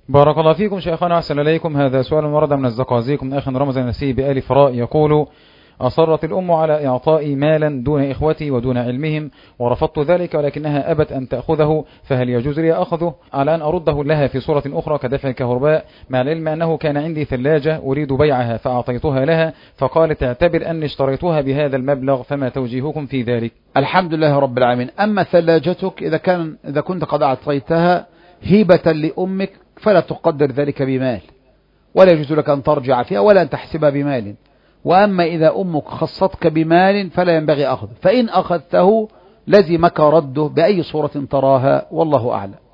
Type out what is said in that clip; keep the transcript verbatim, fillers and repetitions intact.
بارك الله فيكم شيخنا أحسن إليكم. هذا سؤال ورد من الزقازيق من أخ رمضان النسيب بآل فراء يقول: أصرت الأم على إعطائي مالا دون إخوتي ودون علمهم ورفضت ذلك ولكنها أبت أن تأخذه، فهل يجوز لي أخذه على أن أرده لها في صورة أخرى كدفع الكهرباء، مع العلم أنه كان عندي ثلاجة أريد بيعها فأعطيتها لها فقالت اعتبر أني اشتريتها بهذا المبلغ، فما توجيهكم في ذلك؟ الحمد لله رب العالمين. أما ثلاجتك إذا كان إذا كنت قد أعطيتها هبة لأمك فلا تقدر ذلك بمال، ولا يجوز لك أن ترجع فيها ولا أن تحسبها بمال. وأما إذا أمك خصتك بمال فلا ينبغي أخذه، فإن أخذته لزمك رده بأي صورة تراها، والله أعلم.